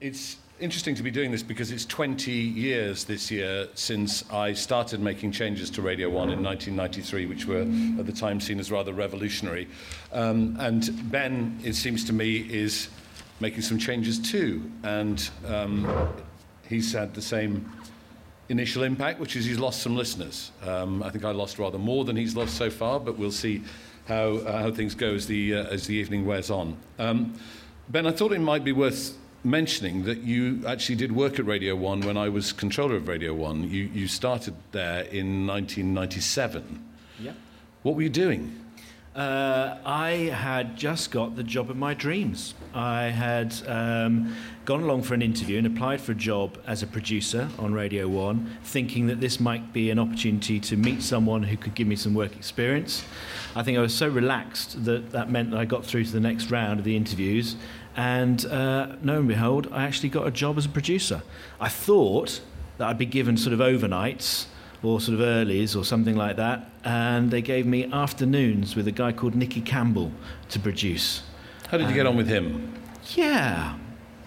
It's interesting to be doing this because it's 20 years this year since I started making changes to Radio 1 in 1993, which were at the time seen as rather revolutionary. And Ben, it seems to me, is making some changes too. And he's had the same initial impact, which is he's lost some listeners. I think I lost rather more than he's lost so far, but we'll see how things go as the evening wears on. Ben, I thought it might be worth mentioning that you actually did work at Radio 1 when I was controller of Radio 1. You started there in 1997. Yeah. What were you doing? I had just got the job of my dreams. I had gone along for an interview and applied for a job as a producer on Radio 1, thinking that this might be an opportunity to meet someone who could give me some work experience. I think I was so relaxed that meant that I got through to the next round of the interviews, and lo and behold, I actually got a job as a producer. I thought that I'd be given sort of overnights or sort of earlies or something like that, and they gave me afternoons with a guy called Nicky Campbell to produce. How did you get on with him? Yeah.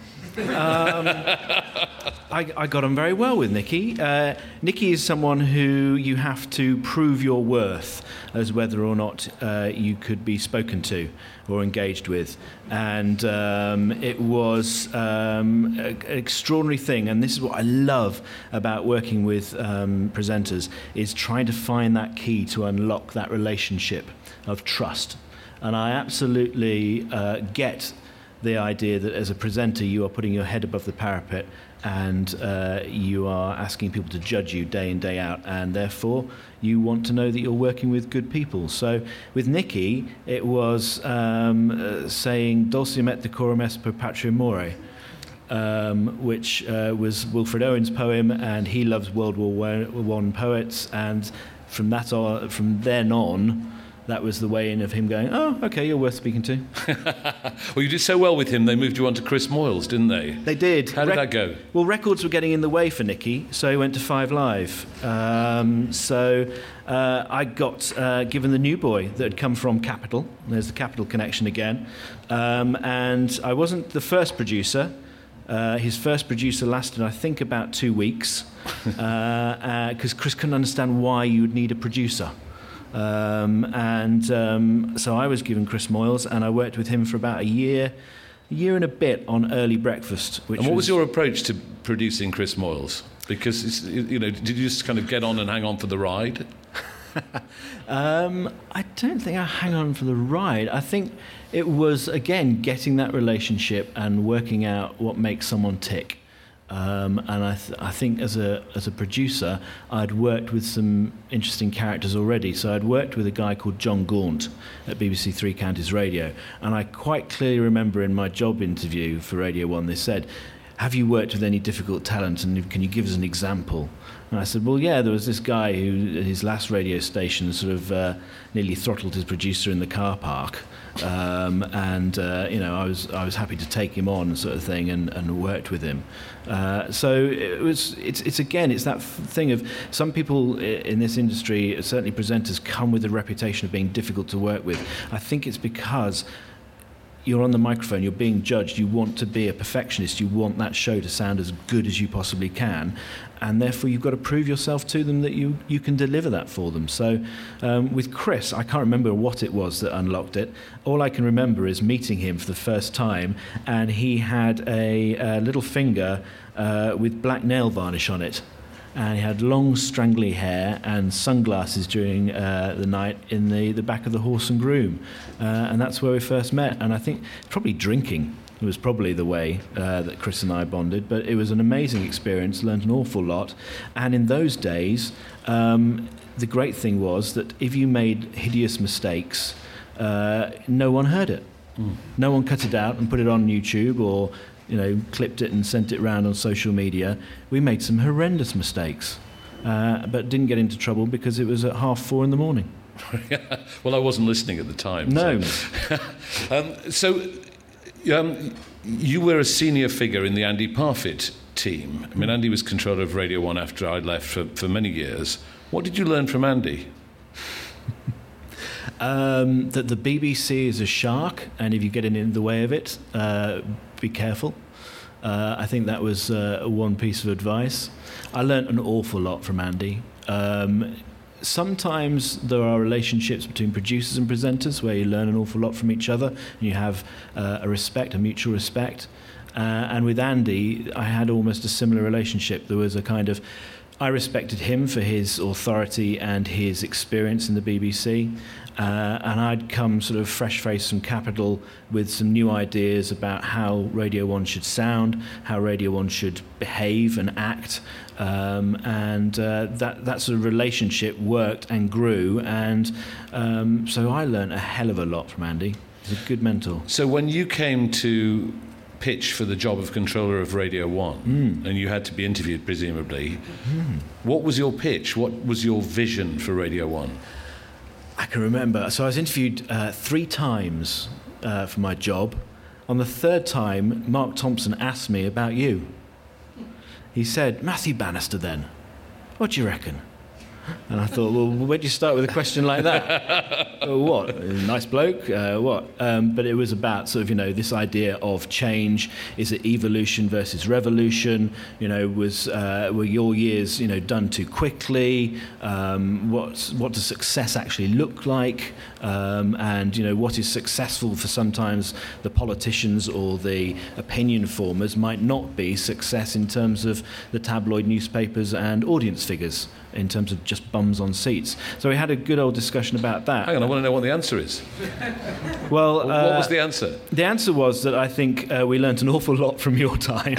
I got on very well with Nicky. Nicky is someone who you have to prove your worth as whether or not you could be spoken to or engaged with. And it was an extraordinary thing. And this is what I love about working with presenters, is trying to find that key to unlock that relationship of trust. And I absolutely get the idea that as a presenter you are putting your head above the parapet and you are asking people to judge you day in, day out, and therefore you want to know that you're working with good people. So with Nicky, it was saying Dulcimer et decorum est per patria more, which was Wilfred Owen's poem, and he loves World War I poets, and from then on, that was the way in of him going, oh, OK, you're worth speaking to. Well, you did so well with him, they moved you on to Chris Moyles, didn't they? They did. How did that go? Well, records were getting in the way for Nicky, so he went to 5 Live. I got given the new boy that had come from Capital. There's the Capital connection again. And I wasn't the first producer. His first producer lasted, I think, about 2 weeks, because Chris couldn't understand why you would need a producer. So I was given Chris Moyles, and I worked with him for about a year and a bit on Early Breakfast. And what was your approach to producing Chris Moyles? Because, did you just kind of get on and hang on for the ride? I don't think I hang on for the ride. I think it was, again, getting that relationship and working out what makes someone tick. And I think as a producer, I'd worked with some interesting characters already. So I'd worked with a guy called John Gaunt at BBC Three Counties Radio, and I quite clearly remember in my job interview for Radio 1, they said, have you worked with any difficult talent, and can you give us an example? And I said, well, yeah, there was this guy who, at his last radio station, sort of nearly throttled his producer in the car park. I was happy to take him on, sort of thing, and worked with him. So it's that thing of some people in this industry, certainly presenters, come with a reputation of being difficult to work with. I think it's because you're on the microphone, you're being judged, you want to be a perfectionist, you want that show to sound as good as you possibly can, and therefore you've got to prove yourself to them that you can deliver that for them. So with Chris, I can't remember what it was that unlocked it. All I can remember is meeting him for the first time, and he had a little finger with black nail varnish on it. And he had long, strangly hair and sunglasses during the night in the back of the Horse and Groom. And that's where we first met. And I think probably drinking was probably the way that Chris and I bonded. But it was an amazing experience, learned an awful lot. And in those days, the great thing was that if you made hideous mistakes, no one heard it. No one cut it out and put it on YouTube or clipped it and sent it around on social media. We made some horrendous mistakes, but didn't get into trouble because it was at 4:30 in the morning. Well, I wasn't listening at the time. No. So you were a senior figure in the Andy Parfitt team. I mean, Andy was controller of Radio 1 after I'd left for many years. What did you learn from Andy? That the BBC is a shark, and if you get in the way of it, be careful. I think that was one piece of advice. I learnt an awful lot from Andy. Sometimes there are relationships between producers and presenters where you learn an awful lot from each other, and you have a mutual respect. And with Andy, I had almost a similar relationship. There was a kind of, I respected him for his authority and his experience in the BBC, and I'd come sort of fresh-faced from Capital with some new ideas about how Radio 1 should sound, how Radio 1 should behave and act, and that sort of relationship worked and grew, and so I learned a hell of a lot from Andy. He's a good mentor. So when you came to pitch for the job of controller of Radio 1, and you had to be interviewed, presumably, what was your pitch? What was your vision for Radio 1? I can remember. So I was interviewed 3 times for my job. On the 3rd time, Mark Thompson asked me about you. He said, Matthew Bannister then, what do you reckon? And I thought, well, where'd you start with a question like that? What? Nice bloke? What? But it was about sort of, this idea of change. Is it evolution versus revolution? Were your years, done too quickly? What does success actually look like? And, what is successful for sometimes the politicians or the opinion formers might not be success in terms of the tabloid newspapers and audience figures, in terms of just bums on seats. So we had a good old discussion about that. Hang on, I want to know what the answer is. Well, what was the answer? The answer was that I think we learnt an awful lot from your time.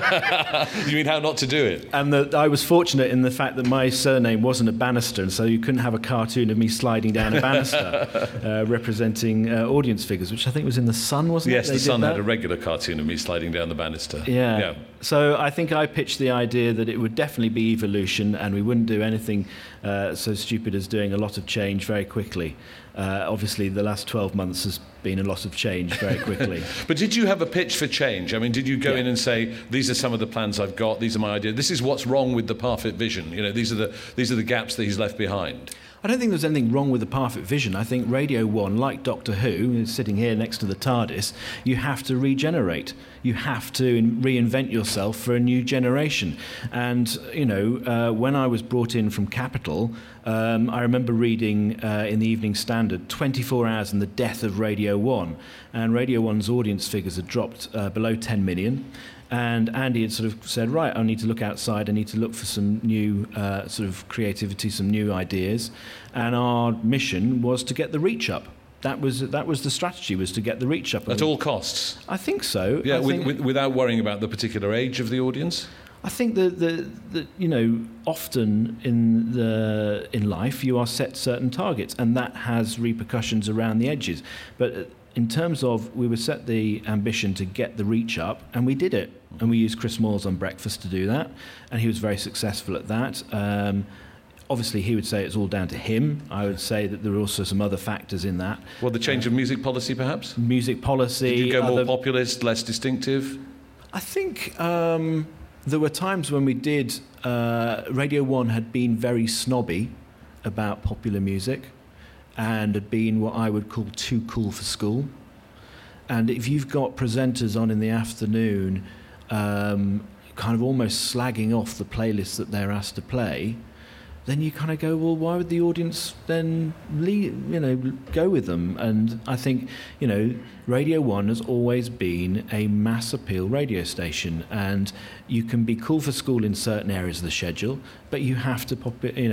You mean how not to do it? And that I was fortunate in the fact that my surname wasn't a Bannister, and so you couldn't have a cartoon of me sliding down a banister representing audience figures, which I think was in The Sun, wasn't it? Yes, The Sun had a regular cartoon of me sliding down the banister. Yeah. So I think I pitched the idea that it would definitely be evolution, and we wouldn't do anything so stupid as doing a lot of change very quickly. Obviously, the last 12 months has been a lot of change very quickly. But did you have a pitch for change? I mean, did you go in and say, these are some of the plans I've got, these are my ideas, this is what's wrong with the Parfitt vision, these are the gaps that he's left behind? I don't think there's anything wrong with the Parfitt vision. I think Radio 1, like Doctor Who, who's sitting here next to the TARDIS, you have to regenerate. You have to reinvent yourself for a new generation. And, when I was brought in from Capital, I remember reading in the Evening Standard 24 Hours and the Death of Radio 1. And Radio 1's audience figures had dropped below 10 million. And Andy had sort of said, right, I need to look outside, I need to look for some new sort of creativity, some new ideas. And our mission was to get the reach up. That was the strategy, was to get the reach up. At all costs? I think so. Yeah, without worrying about the particular age of the audience? I think that often in life you are set certain targets, and that has repercussions around the edges. But in terms of, we were set the ambition to get the reach up, and we did it. And we used Chris Moores on Breakfast to do that, and he was very successful at that. Obviously, he would say it's all down to him. I would say that there are also some other factors in that. Well, the change of music policy, perhaps? Music policy. Did you go more populist, less distinctive? I think there were times when we did. Radio 1 had been very snobby about popular music and had been what I would call too cool for school. And if you've got presenters on in the afternoon kind of almost slagging off the playlists that they're asked to play, then you kind of go, well, why would the audience then go with them? And I think, Radio 1 has always been a mass appeal radio station, and you can be cool for school in certain areas of the schedule, but you have to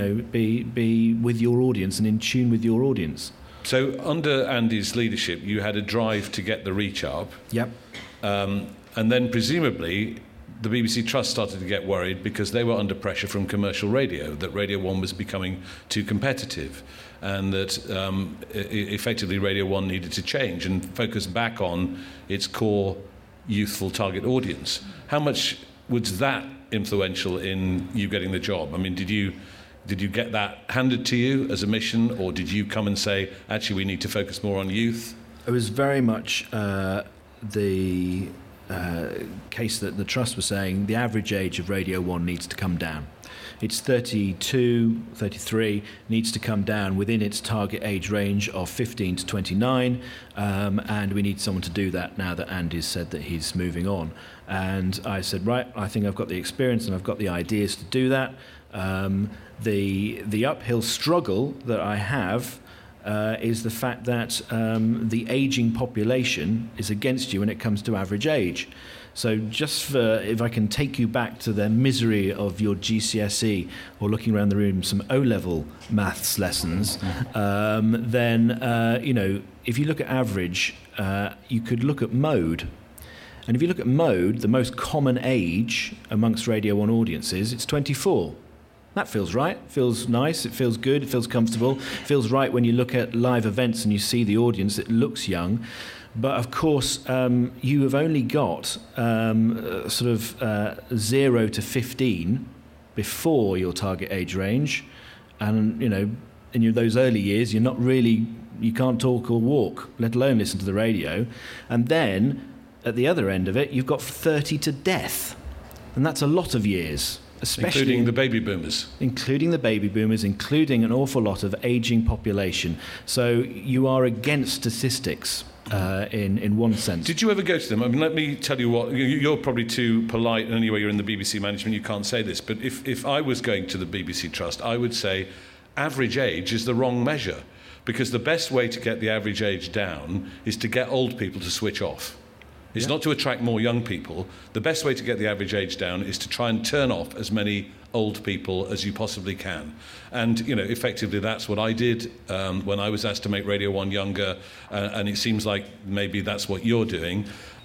be with your audience and in tune with your audience. So under Andy's leadership, you had a drive to get the reach up. Yep. And then presumably the BBC Trust started to get worried because they were under pressure from commercial radio, that Radio 1 was becoming too competitive, and that effectively Radio 1 needed to change and focus back on its core youthful target audience. How much was that influential in you getting the job? I mean, did you get that handed to you as a mission, or did you come and say, actually, we need to focus more on youth? It was very much the case that the Trust was saying the average age of Radio 1 needs to come down. It's 32, 33, needs to come down within its target age range of 15 to 29, and we need someone to do that now that Andy's said that he's moving on. And I said, right, I think I've got the experience and I've got the ideas to do that. The uphill struggle that I have is the fact that the ageing population is against you when it comes to average age. So just for, if I can take you back to the misery of your GCSE or looking around the room some O-level maths lessons, then, if you look at average, you could look at mode. And if you look at mode, the most common age amongst Radio 1 audiences, it's 24. That feels right, feels nice, it feels good, it feels comfortable, it feels right when you look at live events and you see the audience, it looks young. But of course, you have only got 0 to 15 before your target age range. And, in those early years, you're not really, you can't talk or walk, let alone listen to the radio. And then, at the other end of it, you've got 30 to death. And that's a lot of years. Especially including the baby boomers. Including the baby boomers, including an awful lot of ageing population. So you are against statistics in one sense. Did you ever go to them? I mean, let me tell you what, you're probably too polite, and anyway, you're in the BBC management, you can't say this, but if I was going to the BBC Trust, I would say average age is the wrong measure, because the best way to get the average age down is to get old people to switch off. It's not to attract more young people. The best way to get the average age down is to try and turn off as many old people as you possibly can. And, effectively that's what I did when I was asked to make Radio 1 younger, and it seems like maybe that's what you're doing.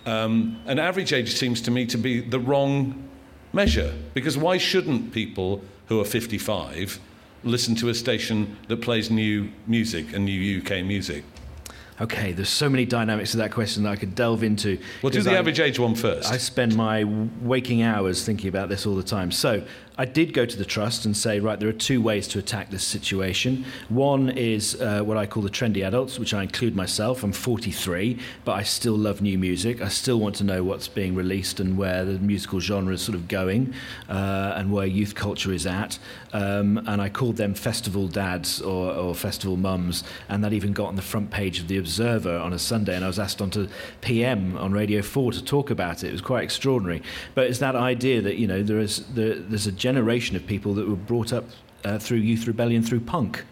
And average age seems to me to be the wrong measure, because why shouldn't people who are 55 listen to a station that plays new music and new UK music? Okay, there's so many dynamics to that question that I could delve into. Well, do the average age one first. I spend my waking hours thinking about this all the time. So I did go to the Trust and say, right, there are two ways to attack this situation. One is what I call the trendy adults, which I include myself. I'm 43, but I still love new music. I still want to know what's being released and where the musical genre is sort of going, and where youth culture is at. And I called them festival dads or festival mums, and that even got on the front page of the Observer on a Sunday, and I was asked onto PM on Radio 4 to talk about it. It was quite extraordinary. But it's that idea that, there's a generation of people that were brought up through youth rebellion, through punk.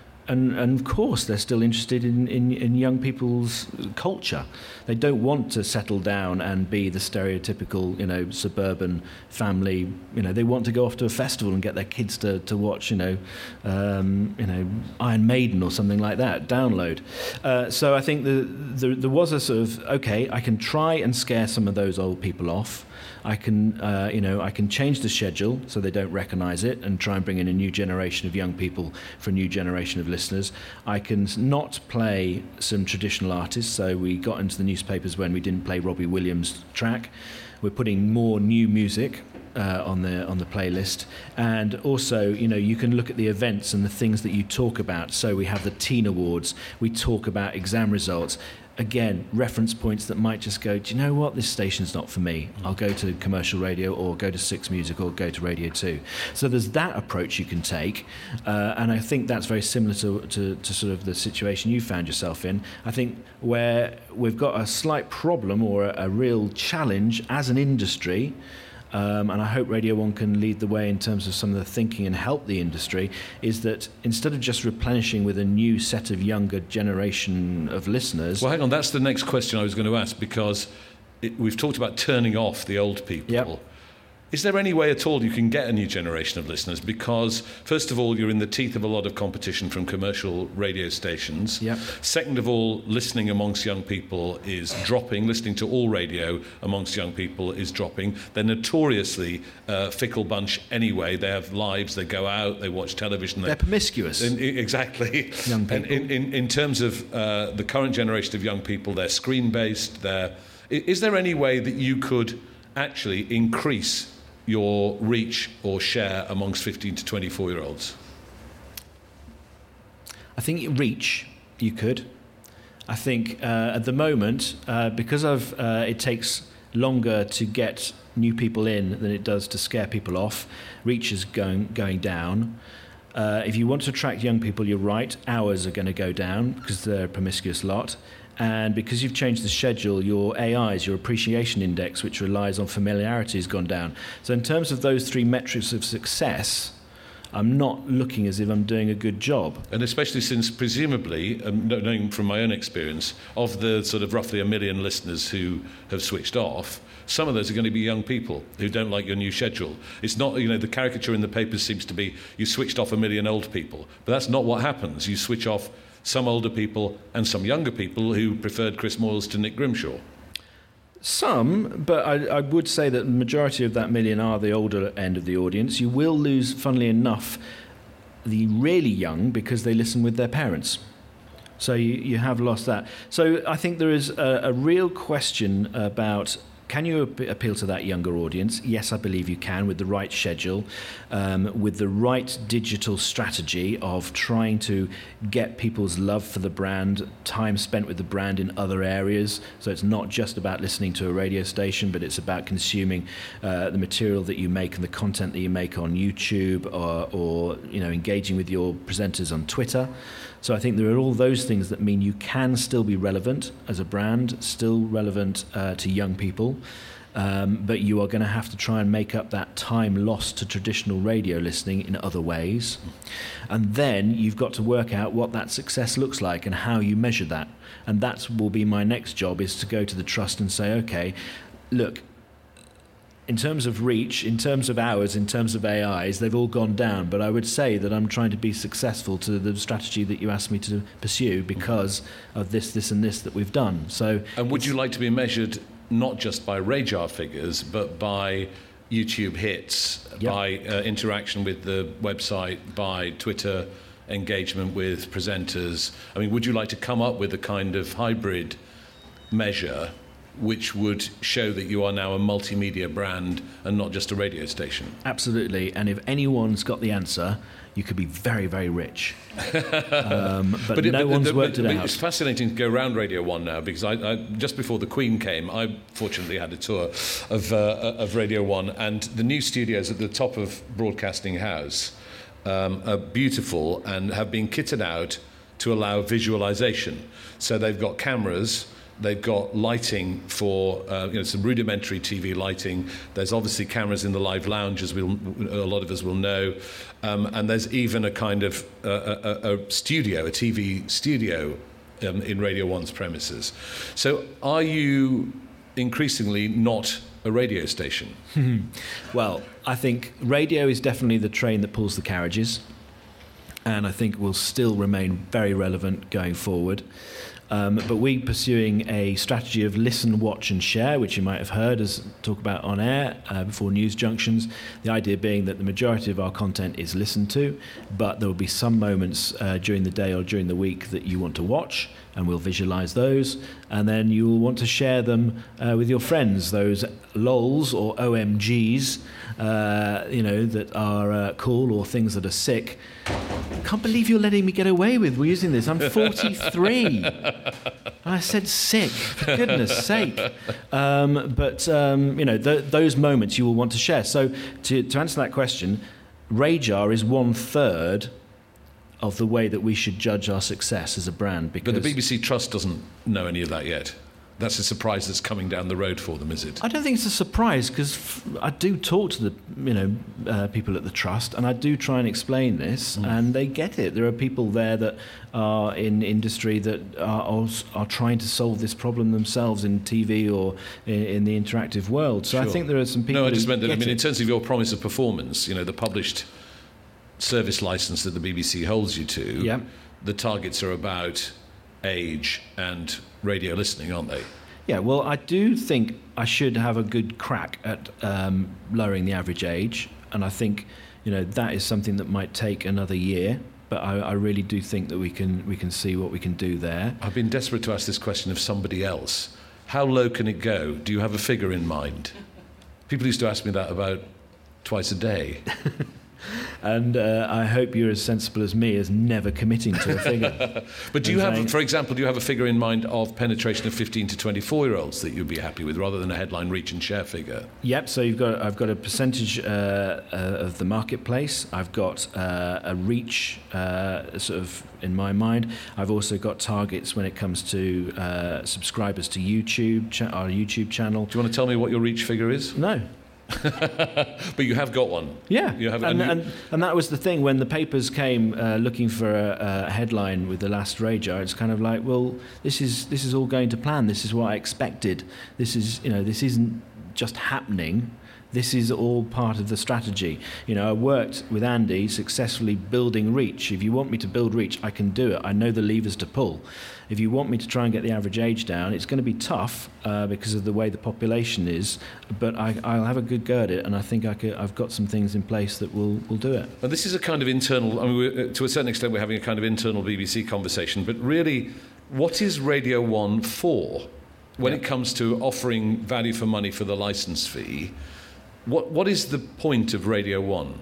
And of course, they're still interested in young people's culture. They don't want to settle down and be the stereotypical, suburban family. They want to go off to a festival and get their kids to watch, Iron Maiden or something like that. Download. So I think there was a sort of, okay, I can try and scare some of those old people off. I can change the schedule so they don't recognise it and try and bring in a new generation of young people for a new generation of listeners. I can not play some traditional artists, so we got into the newspapers when we didn't play Robbie Williams' track. We're putting more new music on the playlist, and also you can look at the events and the things that you talk about. So we have the Teen Awards, we talk about exam results. Again, reference points that might just go, do you know what, this station's not for me. I'll go to commercial radio or go to Six Music or go to Radio 2. So there's that approach you can take, and I think that's very similar to sort of the situation you found yourself in. I think where we've got a slight problem or a real challenge as an industry, and I hope Radio 1 can lead the way in terms of some of the thinking and help the industry, is that instead of just replenishing with a new set of younger generation of listeners... Well, hang on, that's the next question I was going to ask, because we've talked about turning off the old people. Yep. Is there any way at all you can get a new generation of listeners? Because, first of all, you're in the teeth of a lot of competition from commercial radio stations. Yep. Second of all, listening amongst young people is dropping. Listening to all radio amongst young people is dropping. They're notoriously fickle bunch anyway. They have lives, they go out, they watch television. They're promiscuous. Exactly. Young people. In terms of the current generation of young people, they're screen-based. Is there any way that you could actually increase your reach or share amongst 15 to 24-year-olds? I think reach, you could. I think at the moment, because of it takes longer to get new people in than it does to scare people off. Reach is going down. If you want to attract young people, you're right, hours are going to go down because they're a promiscuous lot. And because you've changed the schedule, your AIs, your appreciation index, which relies on familiarity, has gone down. So in terms of those three metrics of success, I'm not looking as if I'm doing a good job. And especially since, presumably, knowing from my own experience, of the sort of roughly 1 million listeners who have switched off, some of those are going to be young people who don't like your new schedule. It's not, the caricature in the papers seems to be you switched off 1 million old people. But that's not what happens. You switch off some older people and some younger people who preferred Chris Moyles to Nick Grimshaw. Some, but I would say that the majority of that million are the older end of the audience. You will lose, funnily enough, the really young because they listen with their parents. So you have lost that. So I think there is a real question about, can you appeal to that younger audience? Yes, I believe you can, with the right schedule, with the right digital strategy of trying to get people's love for the brand, time spent with the brand in other areas. So it's not just about listening to a radio station, but it's about consuming the material that you make and the content that you make on YouTube, or engaging with your presenters on Twitter. So I think there are all those things that mean you can still be relevant as a brand, still relevant to young people, but you are going to have to try and make up that time lost to traditional radio listening in other ways. And then you've got to work out what that success looks like and how you measure that. And that will be my next job, is to go to the Trust and say, okay, look, in terms of reach, in terms of hours, in terms of AIs, they've all gone down. But I would say that I'm trying to be successful to the strategy that you asked me to pursue because of this, and this that we've done. So, and would you like to be measured not just by RAJAR figures, but by YouTube hits, Yep. by interaction with the website, by Twitter engagement with presenters? I mean, would you like to come up with a kind of hybrid measure which would show that you are now a multimedia brand and not just a radio station? Absolutely. And if anyone's got the answer, you could be very, very rich. But no one's worked it out. It's fascinating to go around Radio 1 now, because I just before the Queen came, I fortunately had a tour of Radio 1, and the new studios at the top of Broadcasting House are beautiful and have been kitted out to allow visualization. So they've got cameras, they've got lighting for some rudimentary TV lighting. There's obviously cameras in the live lounge, as a lot of us will know, and there's even a kind of a TV studio in Radio 1's premises. So are you increasingly not a radio station? Well, I think radio is definitely the train that pulls the carriages, and I think will still remain very relevant going forward. But we're pursuing a strategy of listen, watch and share, which you might have heard us talk about on air before news junctions. The idea being that the majority of our content is listened to, but there will be some moments during the day or during the week that you want to watch, and we'll visualize those, and then you will want to share them with your friends, those LOLs or OMGs, that are cool, or things that are sick. I can't believe you're letting me get away with using this. I'm 43. And I said sick, for goodness sake. Those moments you will want to share. So to answer that question, RAJAR is 1/3 of the way that we should judge our success as a brand. Because but the BBC Trust doesn't know any of that yet. That's a surprise that's coming down the road for them, is it? I don't think it's a surprise, because I do talk to the people at the Trust, and I do try and explain this, and they get it. There are people there that are in industry that are trying to solve this problem themselves in TV or in the interactive world. So sure. I think there are some people. No, I just meant that. In terms of your promise of performance, the published service license that the BBC holds you to, yeah. The targets are about age and radio listening, aren't they? Yeah, well, I do think I should have a good crack at lowering the average age, and I think that is something that might take another year, but I really do think that we can see what we can do there. I've been desperate to ask this question of somebody else. How low can it go? Do you have a figure in mind? People used to ask me that about twice a day. And I hope you're as sensible as me as never committing to a figure. But do you have, for example, do you have a figure in mind of penetration of 15 to 24-year-olds that you'd be happy with, rather than a headline reach and share figure? Yep. So I've got a percentage of the marketplace. I've got a reach sort of in my mind. I've also got targets when it comes to subscribers to YouTube, our YouTube channel. Do you want to tell me what your reach figure is? No. But you have got one. Yeah, you have, and that was the thing when the papers came looking for a headline with The Last Rager. It's kind of like, well, this is all going to plan. This is what I expected. This isn't just happening. This is all part of the strategy. I worked with Andy successfully building reach. If you want me to build reach, I can do it. I know the levers to pull. If you want me to try and get the average age down, it's going to be tough because of the way the population is, but I'll have a good go at it, and I think I've got some things in place that will do it. And this is a kind of internal, I mean, to a certain extent we're having a kind of internal BBC conversation, but really, what is Radio 1 for when it comes to offering value for money for the licence fee? What is the point of Radio 1?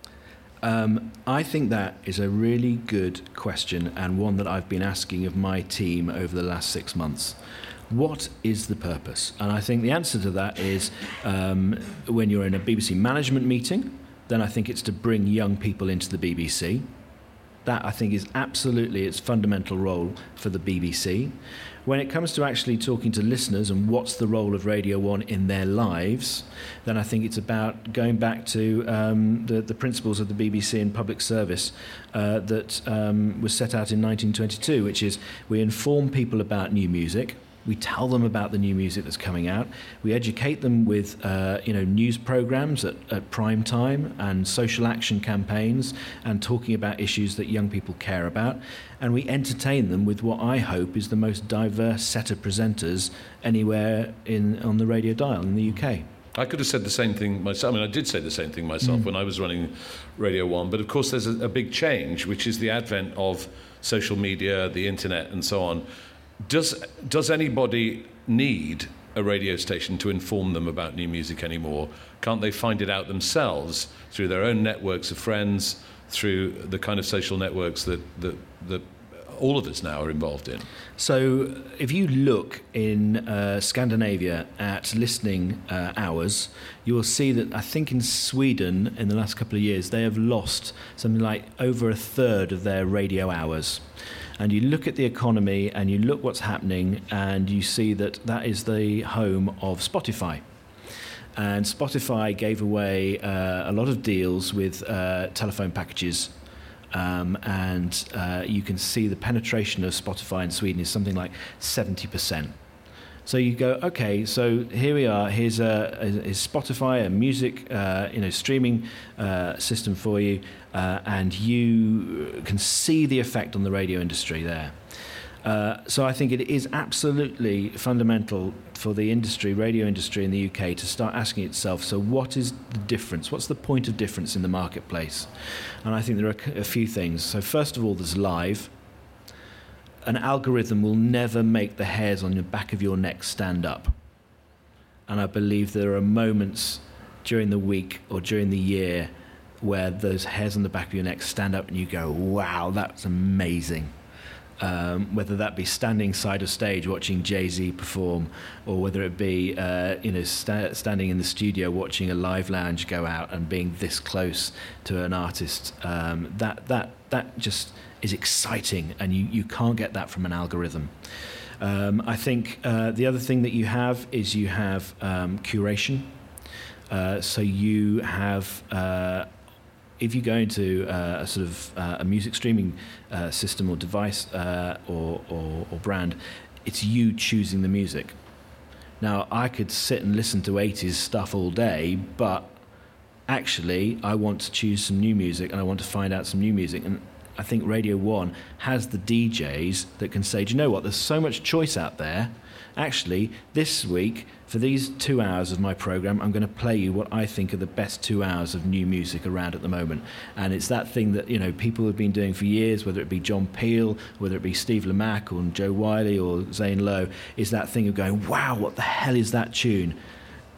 I think that is a really good question, and one that I've been asking of my team over the last 6 months. What is the purpose? And I think the answer to that is when you're in a BBC management meeting, then I think it's to bring young people into the BBC. That, I think, is absolutely its fundamental role for the BBC. When it comes to actually talking to listeners and what's the role of Radio 1 in their lives, then I think it's about going back to the principles of the BBC in public service that was set out in 1922, which is we inform people about new music. We tell them about the new music that's coming out. We educate them with news programs at prime time and social action campaigns and talking about issues that young people care about. And we entertain them with what I hope is the most diverse set of presenters anywhere on the radio dial in the UK. I could have said the same thing myself. I mean, I did say the same thing myself when I was running Radio 1. But of course, there's a big change, which is the advent of social media, the internet, and so on. Does anybody need a radio station to inform them about new music anymore? Can't they find it out themselves through their own networks of friends, through the kind of social networks that all of us now are involved in? So if you look in Scandinavia at listening hours, you will see that I think in Sweden in the last couple of years they have lost something like over a third of their radio hours. And you look at the economy and you look what's happening and you see that is the home of Spotify. And Spotify gave away a lot of deals with telephone packages. And you can see the penetration of Spotify in Sweden is something like 70%. So you go, okay, so here we are. Here's Spotify, a music streaming system for you, and you can see the effect on the radio industry there. So I think it is absolutely fundamental for the radio industry in the UK to start asking itself, so what is the difference? What's the point of difference in the marketplace? And I think there are a few things. So first of all, there's live. An algorithm will never make the hairs on the back of your neck stand up. And I believe there are moments during the week or during the year where those hairs on the back of your neck stand up and you go, wow, that's amazing. Whether that be standing side of stage watching Jay-Z perform, or whether it be standing in the studio watching a live lounge go out and being this close to an artist, that just is exciting, and you can't get that from an algorithm. I think the other thing that you have is curation. So you have if you go into a sort of a music streaming system or device or brand, it's you choosing the music. Now, I could sit and listen to 80s stuff all day, but actually I want to choose some new music and I want to find out some new music. And I think Radio 1 has the DJs that can say, do you know what, there's so much choice out there. Actually, this week, for these 2 hours of my programme, I'm going to play you what I think are the best 2 hours of new music around at the moment. And it's that thing that, people have been doing for years, whether it be John Peel, whether it be Steve Lamacq or Joe Wiley or Zane Lowe, is that thing of going, wow, what the hell is that tune?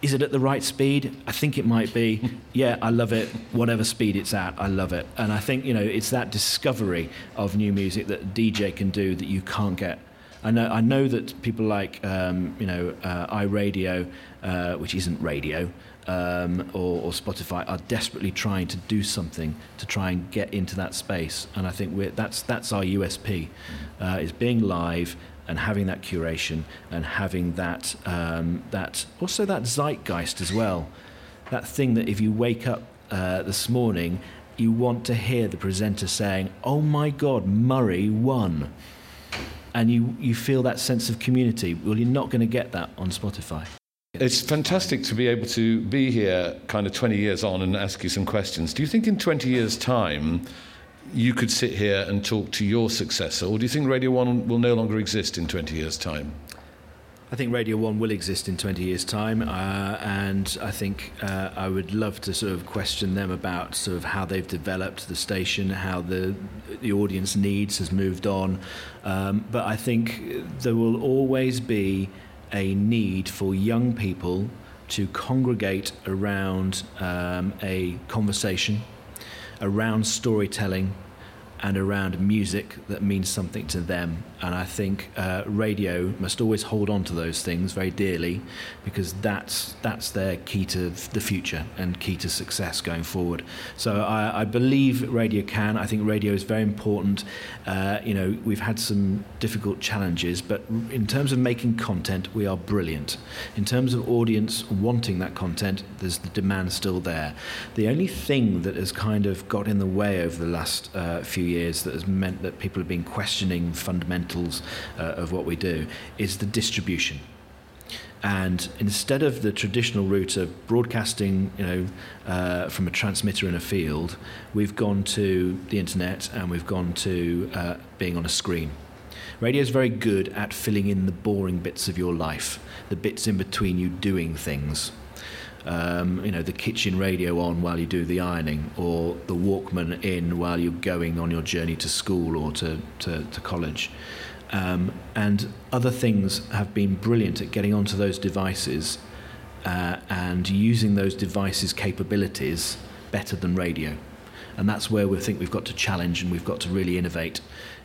Is it at the right speed? I think it might be. Yeah, I love it. Whatever speed it's at, I love it. And I think, it's that discovery of new music that a DJ can do that you can't get. I know that people like, iRadio, which isn't radio, or Spotify, are desperately trying to do something to try and get into that space. And I think that's our USP, is being live and having that curation and having that also that zeitgeist as well. That thing that if you wake up this morning, you want to hear the presenter saying, "Oh my God, Murray won," and you feel that sense of community. Well, you're not going to get that on Spotify. It's fantastic to be able to be here kind of 20 years on and ask you some questions. Do you think in 20 years' time you could sit here and talk to your successor, or do you think Radio 1 will no longer exist in 20 years' time? I think Radio 1 will exist in 20 years' time, and I think I would love to sort of question them about sort of how they've developed the station, how the audience needs has moved on. But I think there will always be a need for young people to congregate around a conversation, around storytelling, and around music that means something to them. And I think radio must always hold on to those things very dearly, because that's their key to the future and key to success going forward. So I believe radio can. I think radio is very important. We've had some difficult challenges, but in terms of making content, we are brilliant. In terms of audience wanting that content, there's the demand still there. The only thing that has kind of got in the way over the last few years that has meant that people have been questioning fundamentals of what we do is the distribution. And instead of the traditional route of broadcasting, from a transmitter in a field, we've gone to the internet and we've gone to being on a screen. Radio is very good at filling in the boring bits of your life, the bits in between you doing things. The kitchen radio on while you do the ironing, or the Walkman in while you're going on your journey to school or to college. And other things have been brilliant at getting onto those devices and using those devices' capabilities better than radio. And that's where we think we've got to challenge and we've got to really innovate.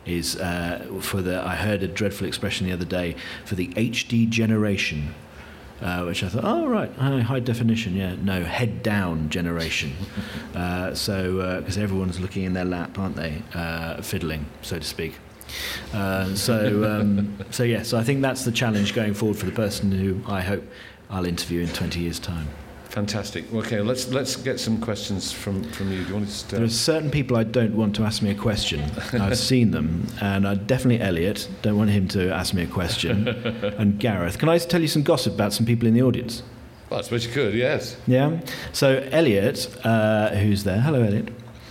I heard a dreadful expression the other day, for the HD generation. Which I thought, right, high definition, head down generation. Because everyone's looking in their lap, aren't they, fiddling, so to speak. So I think that's the challenge going forward for the person who I hope I'll interview in 20 years' time. Fantastic. Okay, let's get some questions from you. Do you want to start? There are certain people I don't want to ask me a question. I've seen them, and I definitely Elliot. Don't want him to ask me a question. And Gareth. Can I tell you some gossip about some people in the audience? Well, I suppose you could, yes. Yeah. So Elliot, who's there? Hello, Elliot.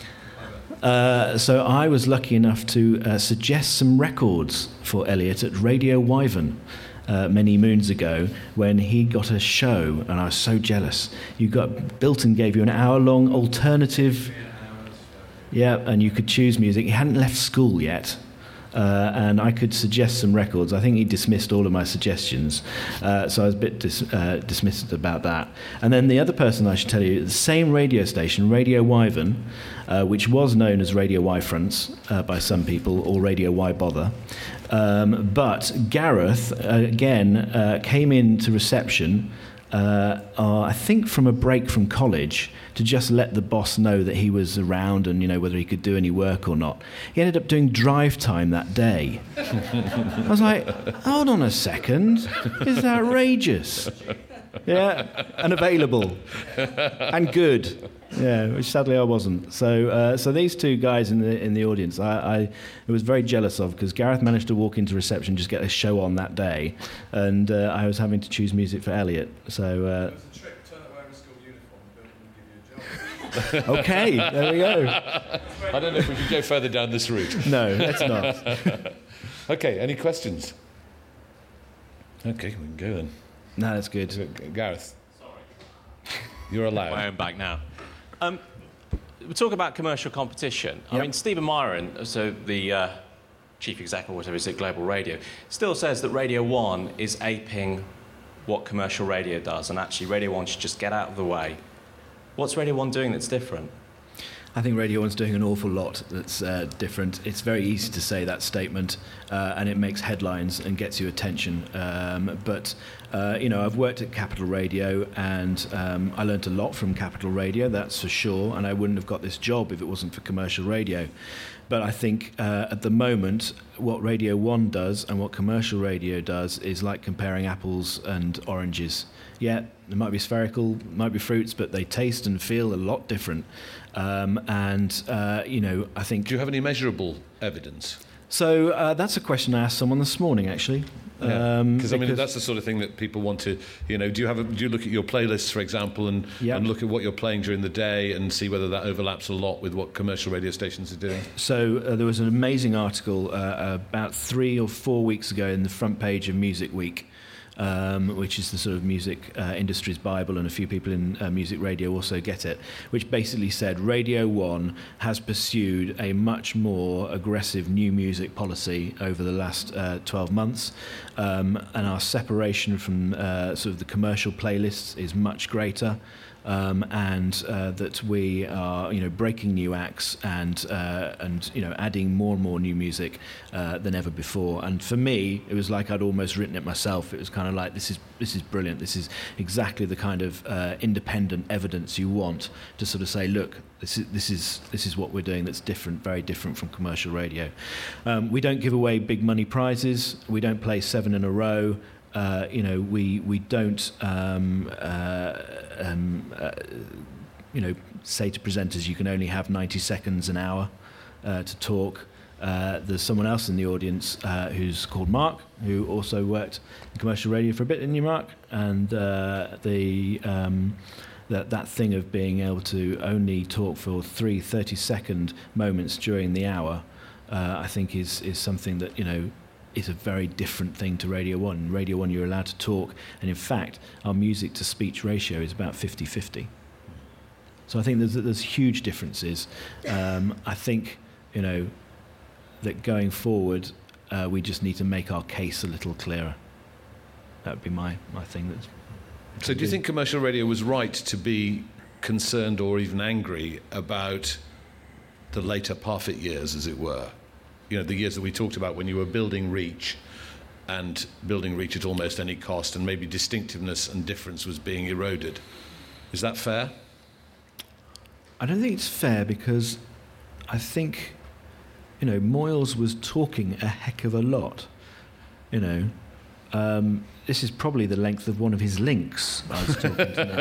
So I was lucky enough to suggest some records for Elliot at Radio Wyvern. Many moons ago, when he got a show, and I was so jealous. Bilton gave you an hour-long alternative, and you could choose music. He hadn't left school yet, and I could suggest some records. I think he dismissed all of my suggestions, so I was a bit dismissive about that. And then the other person I should tell you, the same radio station, Radio Wyvern, which was known as Radio Y-Fronts by some people, or Radio Y Bother. But Gareth, again, came into reception, I think from a break from college, to just let the boss know that he was around and, whether he could do any work or not. He ended up doing drive time that day. I was like, hold on a second, this is outrageous. Yeah, and available, and good. Yeah, which sadly I wasn't. So these two guys in the audience, I was very jealous of, because Gareth managed to walk into reception and just get a show on that day, and I was having to choose music for Elliot. So. It's a trick. Turn up wearing a school uniform, Bill will give you a job. Okay, there we go. I don't know if we could go further down this route. No, let's not. Okay, any questions? Okay, we can go then. No, that's good. Gareth. Sorry. You're allowed. My own bag now. We talk about commercial competition. Yep. I mean, Stephen Myron, so the chief exec or whatever is at Global Radio, still says that Radio 1 is aping what commercial radio does, and actually Radio 1 should just get out of the way. What's Radio 1 doing that's different? I think Radio 1's doing an awful lot that's different. It's very easy to say that statement, and it makes headlines and gets you attention. But I've worked at Capital Radio, and I learnt a lot from Capital Radio, that's for sure, and I wouldn't have got this job if it wasn't for commercial radio. But I think at the moment, what Radio 1 does and what commercial radio does is like comparing apples and oranges. Yeah, they might be spherical, might be fruits, but they taste and feel a lot different. I think... Do you have any measurable evidence? So that's a question I asked someone this morning, actually. Because that's the sort of thing that people want to, do you look at your playlists, for example, and look at what you're playing during the day and see whether that overlaps a lot with what commercial radio stations are doing? So there was an amazing article about 3 or 4 weeks ago in the front page of Music Week, which is the sort of music industry's Bible, and a few people in music radio also get it, which basically said Radio 1 has pursued a much more aggressive new music policy over the last 12 months, and our separation from sort of the commercial playlists is much greater. And that we are, breaking new acts and adding more and more new music than ever before. And for me, it was like I'd almost written it myself. It was kind of like, this is brilliant. This is exactly the kind of independent evidence you want to sort of say, look, this is what we're doing that's different, very different from commercial radio. We don't give away big money prizes. We don't play 7 in a row. We don't say to presenters you can only have 90 seconds an hour to talk. There's someone else in the audience who's called Mark, who also worked in commercial radio for a bit, didn't you, Mark? And that thing of being able to only talk for 3 30-second moments during the hour, I think is something that, is a very different thing to Radio 1. In Radio 1, you're allowed to talk, and in fact, our music-to-speech ratio is about 50-50. So I think there's huge differences. I think, that going forward, we just need to make our case a little clearer. That would be my thing. So do you think commercial radio was right to be concerned or even angry about the later Parfitt years, as it were? The years that we talked about when you were building reach at almost any cost, and maybe distinctiveness and difference was being eroded. Is that fair? I don't think it's fair, because I think, Moyles was talking a heck of a lot. This is probably the length of one of his links I was talking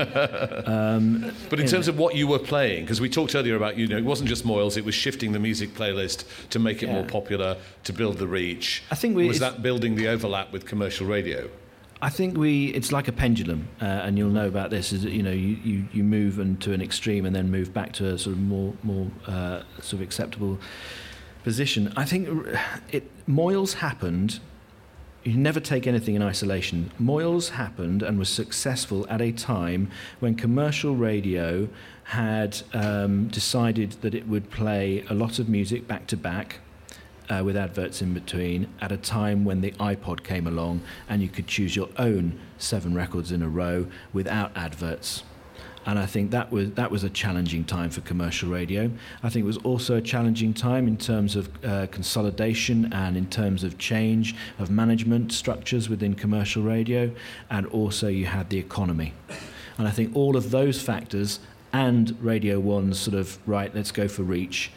to. But in terms of what you were playing, because we talked earlier about, it wasn't just Moyles, it was shifting the music playlist to make it more popular, to build the reach. I think was that building the overlap with commercial radio? I think it's like a pendulum, and you'll know about this, is that, you move into an extreme and then move back to a sort of more sort of acceptable position. I think Moyles happened. You never take anything in isolation. Moyles happened and was successful at a time when commercial radio had decided that it would play a lot of music back to back with adverts in between, at a time when the iPod came along and you could choose your own 7 records in a row without adverts. And I think that was a challenging time for commercial radio. I think it was also a challenging time in terms of consolidation and in terms of change of management structures within commercial radio, and also you had the economy. And I think all of those factors and Radio 1's sort of, right, let's go for reach,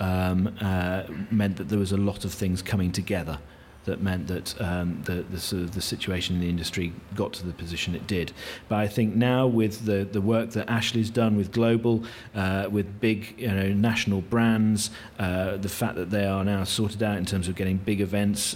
meant that there was a lot of things coming together that meant that the situation in the industry got to the position it did. But I think now with the work that Ashley's done with Global, with big national brands, the fact that they are now sorted out in terms of getting big events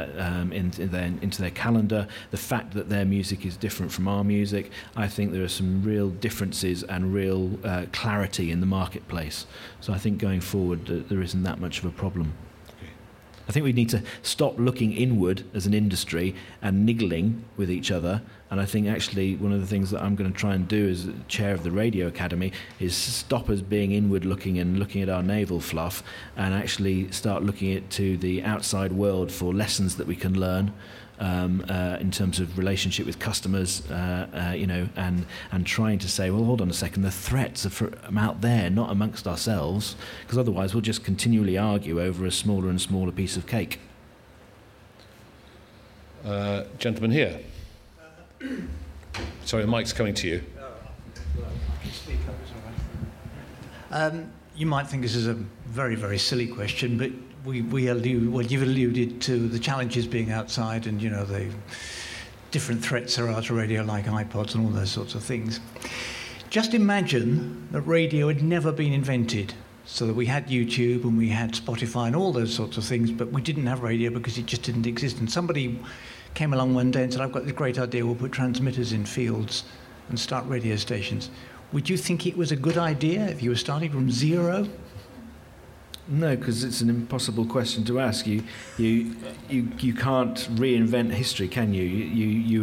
into their calendar, the fact that their music is different from our music, I think there are some real differences and real clarity in the marketplace. So I think going forward there isn't that much of a problem. I think we need to stop looking inward as an industry and niggling with each other. And I think actually one of the things that I'm going to try and do as chair of the Radio Academy is stop us being inward looking and looking at our navel fluff, and actually start looking to the outside world for lessons that we can learn, in terms of relationship with customers, and trying to say, well, hold on a second, the threats are from out there, not amongst ourselves, because otherwise we'll just continually argue over a smaller and smaller piece of cake. Gentleman here. Sorry, the mic's coming to you. You might think this is a very, very silly question, but you've alluded to the challenges being outside and, the different threats there are to radio, like iPods and all those sorts of things. Just imagine that radio had never been invented, so that we had YouTube and we had Spotify and all those sorts of things, but we didn't have radio because it just didn't exist. And somebody came along one day and said, I've got this great idea, we'll put transmitters in fields and start radio stations. Would you think it was a good idea if you were starting from zero? No, because it's an impossible question to ask. You can't reinvent history, can you? You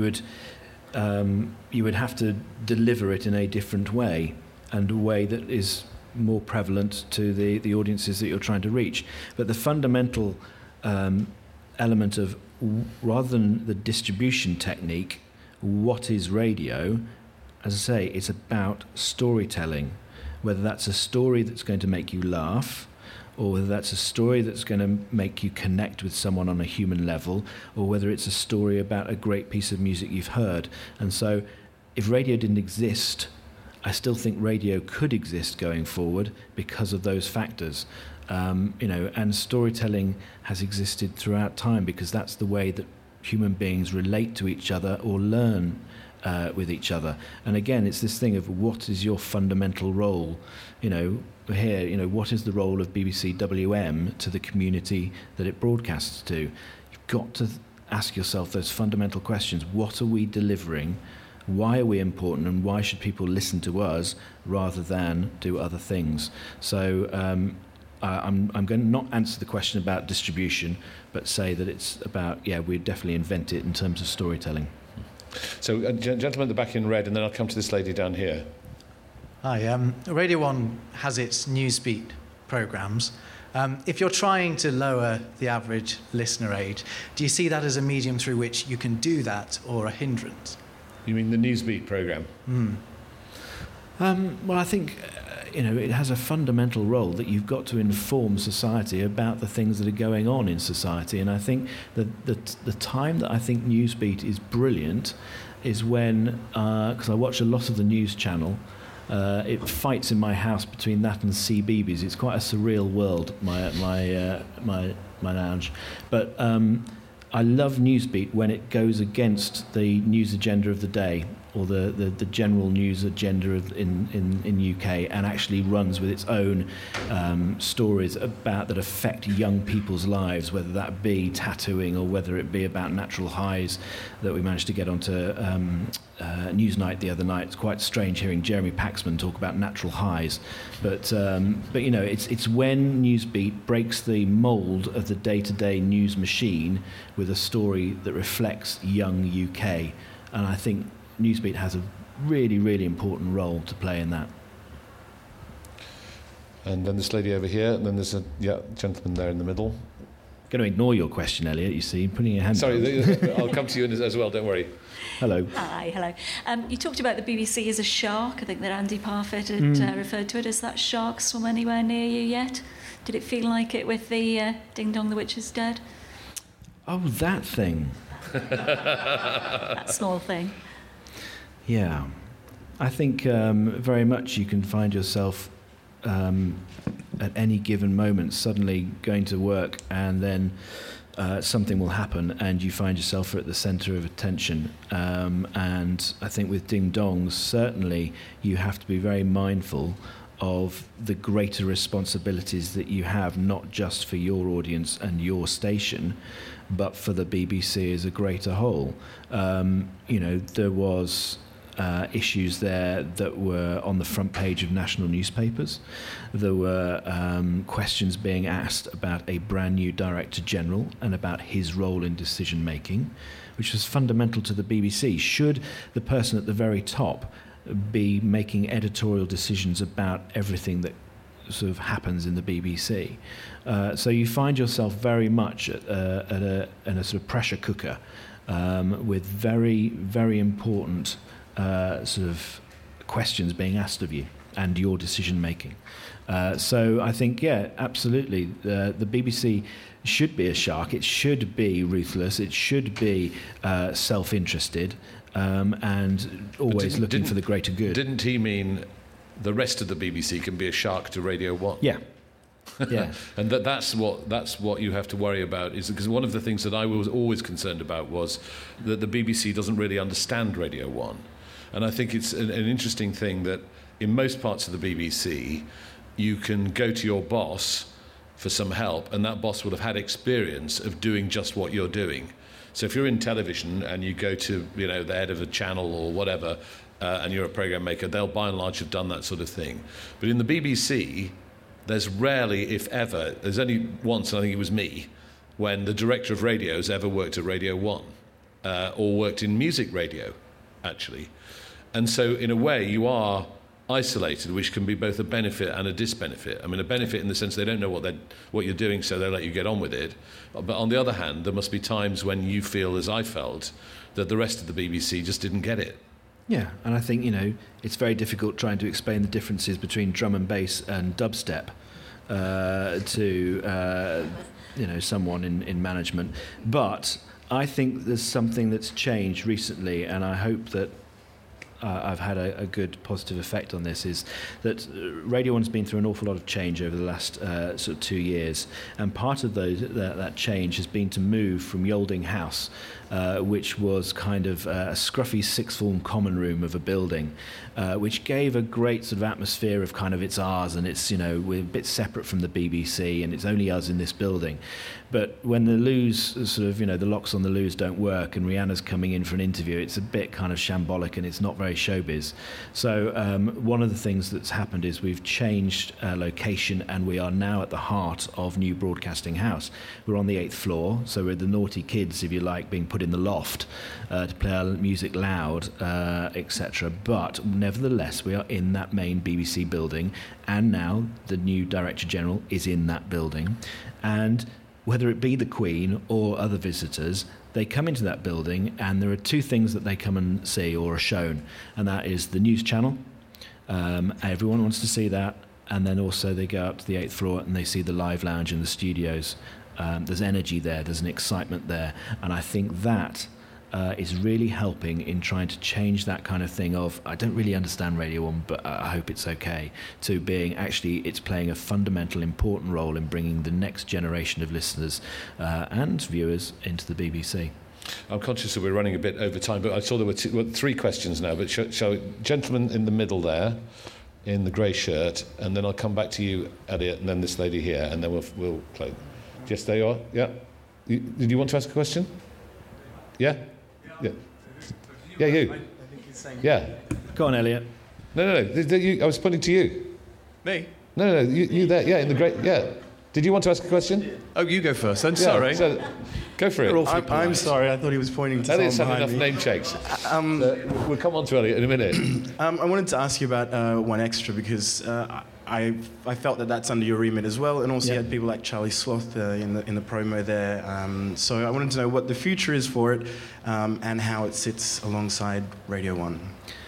would have to deliver it in a different way, and a way that is more prevalent to the audiences that you're trying to reach. But the fundamental element of, rather than the distribution technique, what is radio? As I say, it's about storytelling, whether that's a story that's going to make you laugh, or whether that's a story that's going to make you connect with someone on a human level, or whether it's a story about a great piece of music you've heard. And so if radio didn't exist, I still think radio could exist going forward because of those factors. And storytelling has existed throughout time because that's the way that human beings relate to each other or learn with each other. And again, it's this thing of what is your fundamental role? Here, what is the role of BBC WM to the community that it broadcasts to? You've got to ask yourself those fundamental questions. What are we delivering? Why are we important? And why should people listen to us rather than do other things? So I'm going to not answer the question about distribution, but say that it's about, we definitely invent it in terms of storytelling. So, gentleman at the back in red, and then I'll come to this lady down here. Hi, Radio 1 has its Newsbeat programmes. If you're trying to lower the average listener age, do you see that as a medium through which you can do that, or a hindrance? You mean the Newsbeat programme? Well, I think it has a fundamental role that you've got to inform society about the things that are going on in society. And I think that the time that I think Newsbeat is brilliant is when, because I watch a lot of the news channel, it fights in my house between that and CBeebies. It's quite a surreal world, my lounge. But I love Newsbeat when it goes against the news agenda of the day, or the general news agenda in UK, and actually runs with its own stories that affect young people's lives, whether that be tattooing or whether it be about natural highs that we managed to get onto Newsnight the other night. It's quite strange hearing Jeremy Paxman talk about natural highs, but it's when Newsbeat breaks the mould of the day-to-day news machine with a story that reflects young UK, and I think Newsbeat has a really, really important role to play in that. And then this lady over here, and then there's a gentleman there in the middle. I'm going to ignore your question, Elliot, you see, putting your hand Sorry, down. I'll come to you as well, don't worry. Hello. Hi, hello. You talked about the BBC as a shark. I think that Andy Parfitt had referred to it. Has that shark swum anywhere near you yet? Did it feel like it with the Ding Dong, the Witch is Dead? Oh, that thing. That small thing. Yeah. I think very much you can find yourself at any given moment suddenly going to work, and then something will happen and you find yourself at the centre of attention. And I think with Ding Dongs, certainly you have to be very mindful of the greater responsibilities that you have, not just for your audience and your station, but for the BBC as a greater whole. There was issues there that were on the front page of national newspapers. There were questions being asked about a brand new Director General and about his role in decision making, which was fundamental to the BBC. Should the person at the very top be making editorial decisions about everything that sort of happens in the BBC? So you find yourself very much in a sort of pressure cooker with very, very important sort of questions being asked of you and your decision making. So I think, yeah, absolutely, the BBC should be a shark. It should be ruthless. It should be self-interested and always looking for the greater good. Didn't he mean the rest of the BBC can be a shark to Radio 1? Yeah. Yeah. And that's what you have to worry about, is because one of the things that I was always concerned about was that the BBC doesn't really understand Radio 1. And I think it's an interesting thing that in most parts of the BBC, you can go to your boss for some help, and that boss will have had experience of doing just what you're doing. So if you're in television and you go to, you know, the head of a channel or whatever, and you're a program maker, they'll by and large have done that sort of thing. But in the BBC, there's rarely, if ever, there's only once, and I think it was me, when the director of radios ever worked at Radio 1, or worked in music radio, actually. And so in a way, you are isolated, which can be both a benefit and a disbenefit. I mean, a benefit in the sense they don't know what you're doing, so they let you get on with it. But on the other hand, there must be times when you feel, as I felt, that the rest of the BBC just didn't get it. Yeah, and I think, you know, it's very difficult trying to explain the differences between drum and bass and dubstep to, you know, someone in management. But I think there's something that's changed recently, and I hope that I've had a good positive effect on this, is that Radio 1's been through an awful lot of change over the last sort of 2 years, and part of that change has been to move from Yolding House, which was kind of a scruffy sixth-form common room of a building, which gave a great sort of atmosphere of kind of it's ours, and it's, you know, we're a bit separate from the BBC, and it's only us in this building. But when the loos sort of, you know, the locks on the loos don't work and Rihanna's coming in for an interview, it's a bit kind of shambolic and it's not very showbiz. So one of the things that's happened is we've changed location, and we are now at the heart of New Broadcasting House. We're on the 8th floor, so we're the naughty kids, if you like, being put in the loft to play our music loud, etc. But nevertheless, we are in that main BBC building, and now the new Director General is in that building. And whether it be the Queen or other visitors, they come into that building, and there are two things that they come and see or are shown, and that is the news channel. Everyone wants to see that, and then also they go up to the 8th floor and they see the live lounge and the studios. There's energy there, there's an excitement there, and I think that is really helping in trying to change that kind of thing of, I don't really understand Radio 1, but I hope it's okay, to being actually it's playing a fundamental, important role in bringing the next generation of listeners and viewers into the BBC. I'm conscious that we're running a bit over time, but I saw there were three questions now, but shall gentleman in the middle there, in the grey shirt, and then I'll come back to you, Elliot, and then this lady here, and then we'll close. Yes, there you are. Yeah. Did you want to ask a question? Yeah? Yeah. Yeah, you. Yeah. Go on, Elliot. No. I was pointing to you. Me? No. You there. Yeah, in the great. Yeah. Did you want to ask a question? Oh, you go first. I'm Yeah, sorry. So, go for it. I'm sorry. I thought he was pointing to Elliot's someone had behind enough me. name checks. We'll come on to Elliot in a minute. I wanted to ask you about One Extra, because I felt that that's under your remit as well, and also you had people like Charlie Sloth in the promo there. So I wanted to know what the future is for it, and how it sits alongside Radio 1.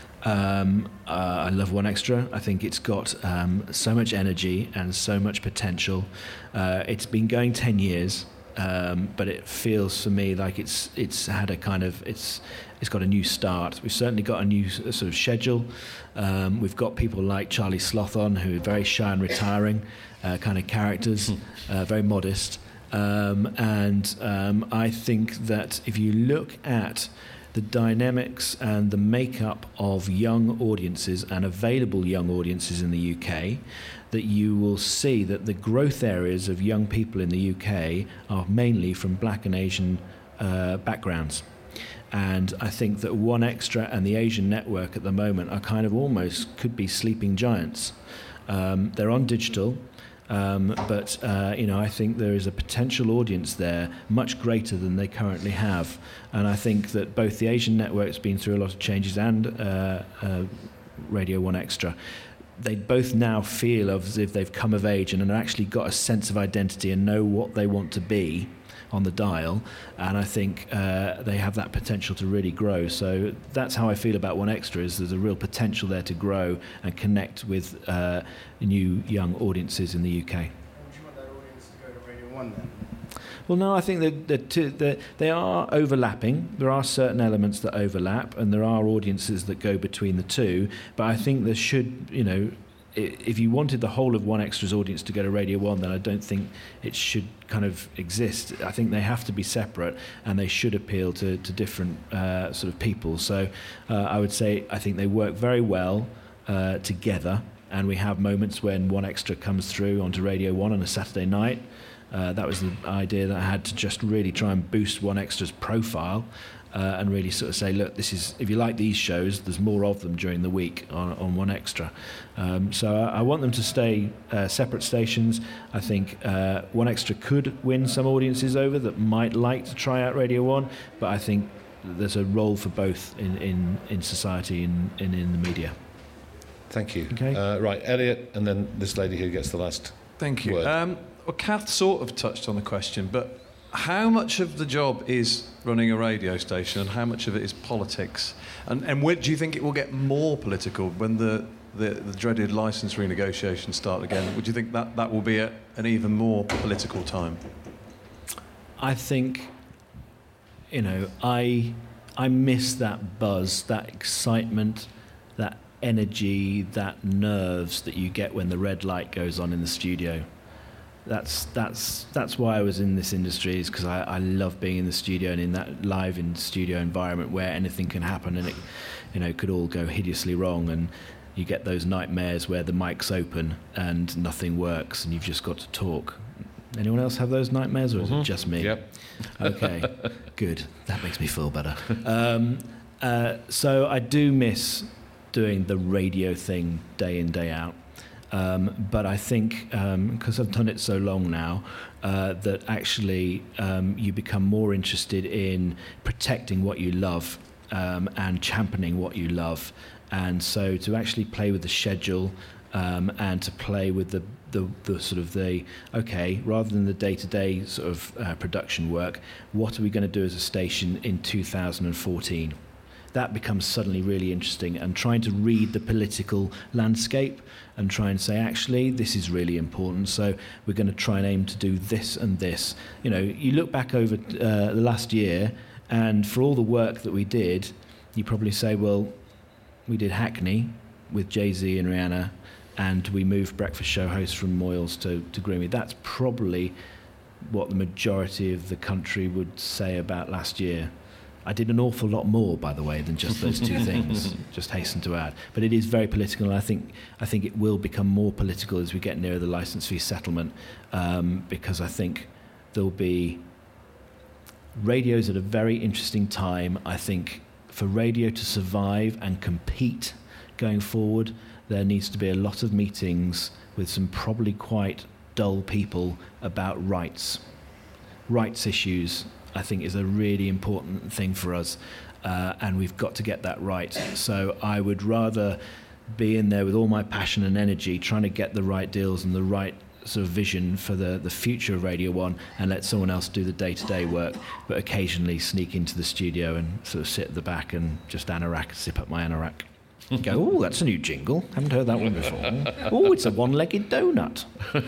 I love One Extra. I think it's got so much energy and so much potential. It's been going 10 years, but it feels for me like it's had a kind of it's got a new start. We've certainly got a new sort of schedule. We've got people like Charlie Sloth on, who are very shy and retiring kind of characters, very modest. And I think that if you look at the dynamics and the makeup of young audiences and available young audiences in the UK, that you will see that the growth areas of young people in the UK are mainly from Black and Asian backgrounds. And I think that One Extra and the Asian network at the moment are kind of almost could be sleeping giants. They're on digital, but I think there is a potential audience there much greater than they currently have. And I think that both the Asian network's been through a lot of changes and Radio 1 Extra. They both now feel as if they've come of age and have actually got a sense of identity and know what they want to be on the dial, and I think they have that potential to really grow. So that's how I feel about One Extra, is there's a real potential there to grow and connect with new young audiences in the UK. Would you want that audience to go to Radio 1 then? Well, no, I think that they are overlapping. There are certain elements that overlap, and there are audiences that go between the two. But I think there should, if you wanted the whole of One Extra's audience to go to Radio 1, then I don't think it should kind of exist. I think they have to be separate, and they should appeal to different sort of people. So I would say I think they work very well together, and we have moments when One Extra comes through onto Radio 1 on a Saturday night. That was the idea that I had, to just really try and boost One Extra's profile and really sort of say, look, this is, if you like these shows, there's more of them during the week on One Extra. So I want them to stay separate stations. I think One Extra could win some audiences over that might like to try out Radio 1, but I think there's a role for both in society and in the media. Thank you. Okay. Right, Elliot, and then this lady who gets the last Thank you. word. Well, Kath sort of touched on the question, but how much of the job is running a radio station and how much of it is politics? And when do you think it will get more political when the dreaded licence renegotiations start again? Would you think that will be an even more political time? I think, I miss that buzz, that excitement, that energy, that nerves that you get when the red light goes on in the studio. That's why I was in this industry, is because I love being in the studio and in that live in studio environment where anything can happen, and it could all go hideously wrong, and you get those nightmares where the mic's open and nothing works and you've just got to talk. Anyone else have those nightmares, or is it just me? Yep. Okay, good. That makes me feel better. So I do miss doing the radio thing day in, day out. But I think, because I've done it so long now, that actually you become more interested in protecting what you love and championing what you love. And so to actually play with the schedule and to play with the sort of rather than the day-to-day sort of production work, what are we going to do as a station in 2014? That becomes suddenly really interesting, and trying to read the political landscape and try and say, actually, this is really important, so we're going to try and aim to do this and this. You look back over the last year, and for all the work that we did, you probably say, well, we did Hackney with Jay-Z and Rihanna, and we moved breakfast show hosts from Moyles to Grimmy. That's probably what the majority of the country would say about last year. I did an awful lot more, by the way, than just those two things, just hasten to add. But it is very political, and I think it will become more political as we get nearer the licence fee settlement, because I think there'll be radio's at a very interesting time. I think for radio to survive and compete going forward, there needs to be a lot of meetings with some probably quite dull people about rights issues. I think is a really important thing for us, and we've got to get that right. So I would rather be in there with all my passion and energy, trying to get the right deals and the right sort of vision for the future of Radio 1, and let someone else do the day-to-day work, but occasionally sneak into the studio and sort of sit at the back and just sip up my anorak. Go, oh, that's a new jingle. Haven't heard that one before. Oh, it's a one-legged donut,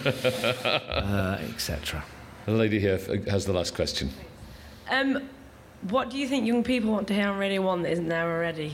etc. The lady here has the last question. What do you think young people want to hear on Radio 1 that isn't there already?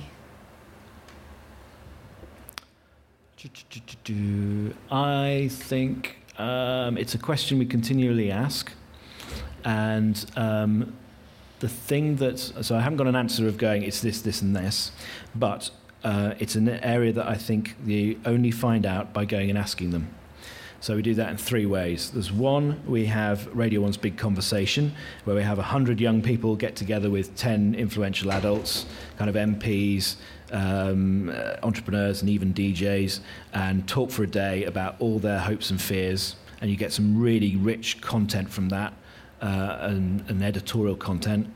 I think it's a question we continually ask, and the thing so I haven't got an answer of going, it's this, this and this, but it's an area that I think you only find out by going and asking them. So we do that in three ways. There's one, we have Radio 1's Big Conversation, where we have 100 young people get together with 10 influential adults, kind of MPs, entrepreneurs and even DJs, and talk for a day about all their hopes and fears. And you get some really rich content from that, and editorial content.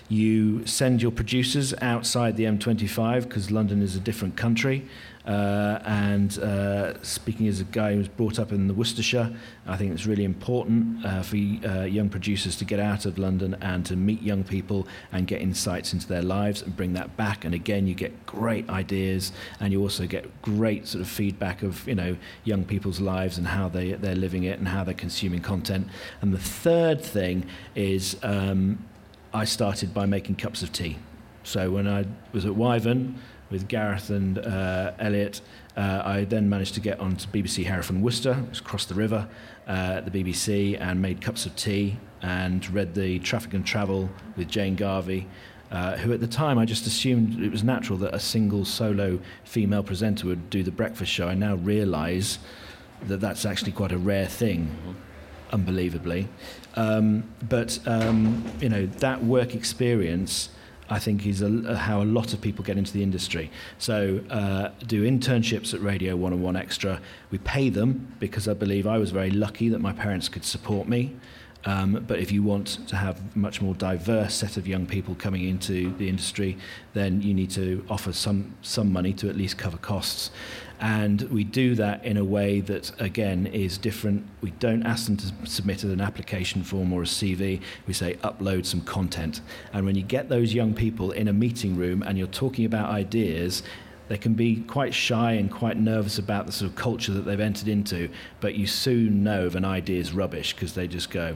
You send your producers outside the M25 because London is a different country. And speaking as a guy who was brought up in the Worcestershire, I think it's really important for young producers to get out of London and to meet young people and get insights into their lives and bring that back. And again, you get great ideas, and you also get great sort of feedback of young people's lives and how they're living it and how they're consuming content. And the third thing is I started by making cups of tea. So when I was at Wyvern with Gareth and Elliot, I then managed to get onto BBC Hereford Worcester, which was across the river at the BBC, and made cups of tea and read the Traffic and Travel with Jane Garvey, who at the time I just assumed it was natural that a single solo female presenter would do the breakfast show. I now realise that that's actually quite a rare thing, unbelievably. But that work experience, I think, is how a lot of people get into the industry. So do internships at Radio 1 and 1 Extra. We pay them because I believe I was very lucky that my parents could support me. But if you want to have a much more diverse set of young people coming into the industry, then you need to offer some money to at least cover costs. And we do that in a way that, again, is different. We don't ask them to submit an application form or a CV. We say, upload some content. And when you get those young people in a meeting room and you're talking about ideas, they can be quite shy and quite nervous about the sort of culture that they've entered into, but you soon know if an idea is rubbish because they just go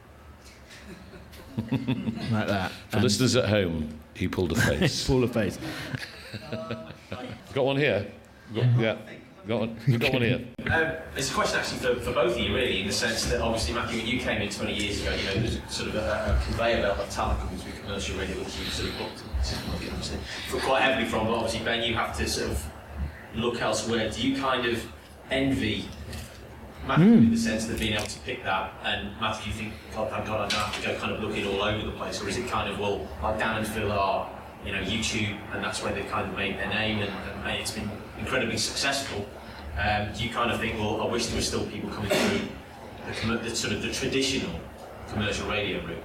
like that. For listeners at home, he pulled a face. Pulled a face. Got one here? Yeah. Got one here. It's a question actually for both of you, really, in the sense that obviously, Matthew, when you came in 20 years ago, there's sort of a conveyor belt of talent coming through commercial radio, which you sort of looked quite heavily from. But obviously, Ben, you have to sort of look elsewhere. Do you kind of envy Matthew in the sense that being able to pick that, and Matthew, you think, God, thank God, I don't have to go kind of looking all over the place, or is it kind of, well, like Dan and Phil are, YouTube, and that's where they've kind of made their name, and it's been incredibly successful. Do you kind of think, well, I wish there were still people coming through the sort of the traditional commercial radio route?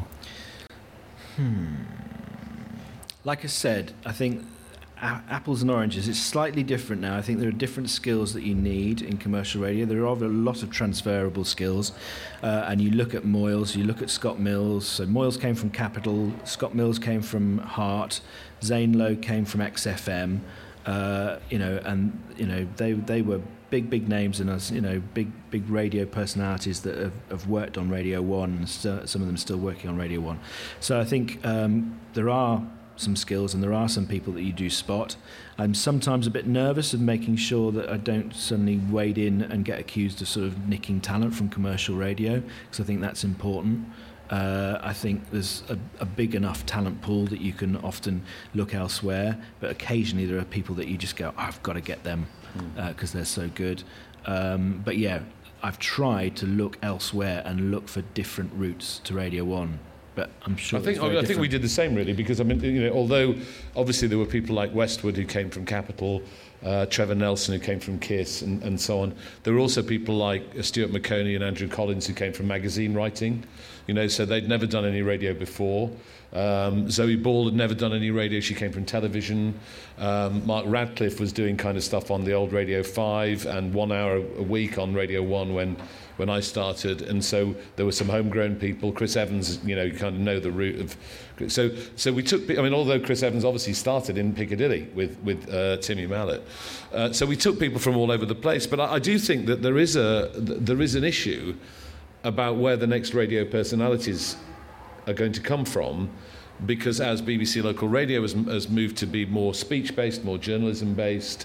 Like I said, I think apples and oranges, it's slightly different now. I think there are different skills that you need in commercial radio. There are a lot of transferable skills. And you look at Moyles, you look at Scott Mills. So Moyles came from Capital, Scott Mills came from Heart, Zane Lowe came from XFM. They were big names in us, big radio personalities that have worked on Radio 1, and some of them still working on Radio 1. So I think there are some skills and there are some people that you do spot. I'm sometimes a bit nervous of making sure that I don't suddenly wade in and get accused of sort of nicking talent from commercial radio, because I think that's important. I think there's a big enough talent pool that you can often look elsewhere, but occasionally there are people that you just go, I've got to get them because they're so good. But yeah, I've tried to look elsewhere and look for different routes to Radio 1. But I'm sure I think we did the same, really, because although obviously there were people like Westwood who came from Capital, Trevor Nelson who came from Kiss, and so on. There were also people like Stuart McConey and Andrew Collins who came from magazine writing, so they'd never done any radio before. Zoe Ball had never done any radio. She came from television. Mark Radcliffe was doing kind of stuff on the old Radio 5 and 1 hour a week on Radio 1 when I started, and so there were some homegrown people. Chris Evans, you kind of know the route of. So we took. Although Chris Evans obviously started in Piccadilly with Timmy Mallett, so we took people from all over the place. But I do think that there is an issue about where the next radio personalities are going to come from, because as BBC Local Radio has moved to be more speech-based, more journalism-based,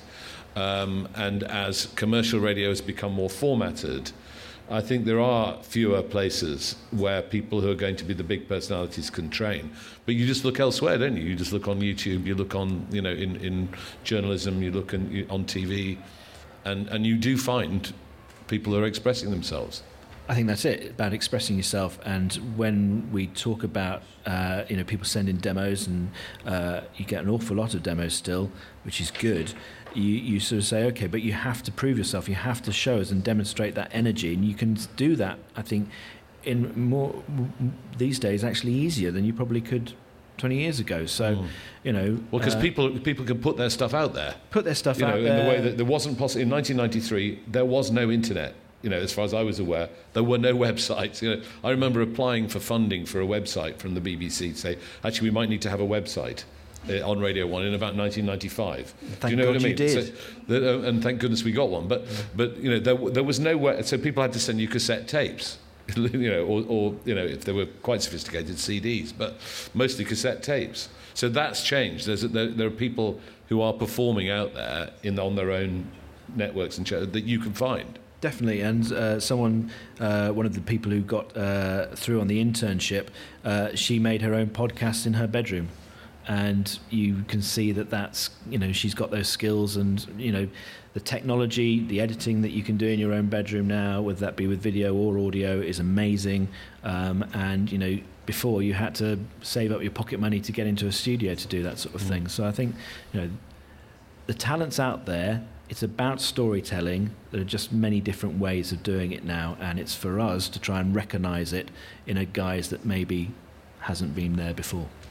and as commercial radio has become more formatted, I think there are fewer places where people who are going to be the big personalities can train. But you just look elsewhere, don't you? You just look on YouTube, you look on, in journalism, you look on TV, and you do find people who are expressing themselves. I think that's it, about expressing yourself. And when we talk about, people send in demos, and you get an awful lot of demos still, which is good. You sort of say, okay, but you have to prove yourself. You have to show us and demonstrate that energy. And you can do that, I think, in more these days, actually easier than you probably could 20 years ago. So, you know... Well, because people can put their stuff out there. Put their stuff out there. In the way that there wasn't possible... In 1993, there was no internet. You know, as far as I was aware, there were no websites. You know, I remember applying for funding for a website from the BBC to say, actually, we might need to have a website on Radio 1 in about 1995. Thank Do you know God what I mean? You did. So, and thank goodness we got one. But you know, there was no way... So people had to send you cassette tapes. You know, or you know, if they were quite sophisticated, CDs, but mostly cassette tapes. So that's changed. There are people who are performing out there on their own networks and shows that you can find. Definitely, and one of the people who got through on the internship, she made her own podcast in her bedroom. And you can see that's, you know, she's got those skills, and, you know, the technology, the editing that you can do in your own bedroom now, whether that be with video or audio, is amazing. And, you know, before you had to save up your pocket money to get into a studio to do that sort of thing. So I think, you know, the talent's out there. It's about storytelling. There are just many different ways of doing it now, and it's for us to try and recognise it in a guise that maybe hasn't been there before.